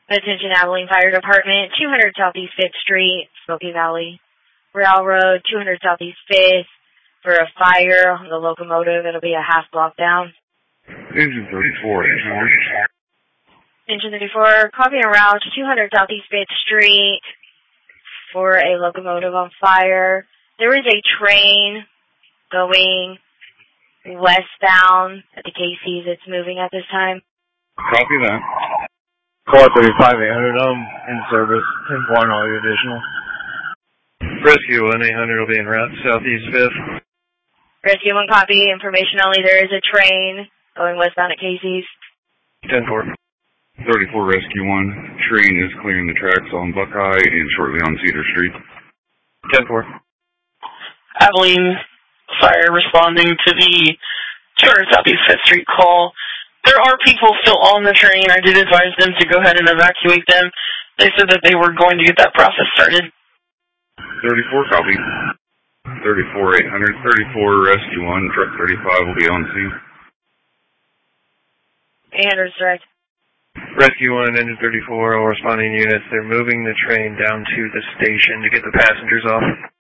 Attention Abilene Fire Department, 200 Southeast 5th Street, Smoky Valley Railroad, 200 Southeast 5th, for a fire on the locomotive. It'll be a half block down. Engine 34, Engine 34, copy en route to 200 Southeast 5th Street for a locomotive on fire. There is a train going westbound at the Casey's. It's moving at this time. Copy that. Call 35-800, in service. 10-1, all you additional. Rescue 1-800 will be en route Southeast 5th. Rescue 1 copy, information only. There is a train going westbound at Casey's. 10-4. 34 Rescue 1. Train is clearing the tracks on Buckeye and shortly on Cedar Street. 10-4. Abilene Fire responding to the 200 Southeast 5th Street call. There are people still on the train. I did advise them to go ahead and evacuate them. They said that they were going to get that process started. 34 copy. 34-800. 34 Rescue 1. Truck 35 will be on scene. 800 direct. Rescue 1, Engine 34, all responding units. They're moving the train down to the station to get the passengers off.